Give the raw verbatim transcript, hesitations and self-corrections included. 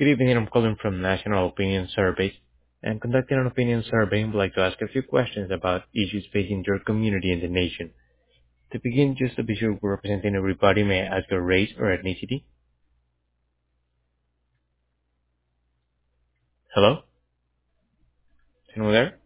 Good evening. I'm calling from National Opinion Surveys and conducting an opinion survey. I'd like to ask a few questions about issues facing your community and the nation. To begin, just to be sure we're representing everybody, may I ask your race or ethnicity? Hello? Anyone there?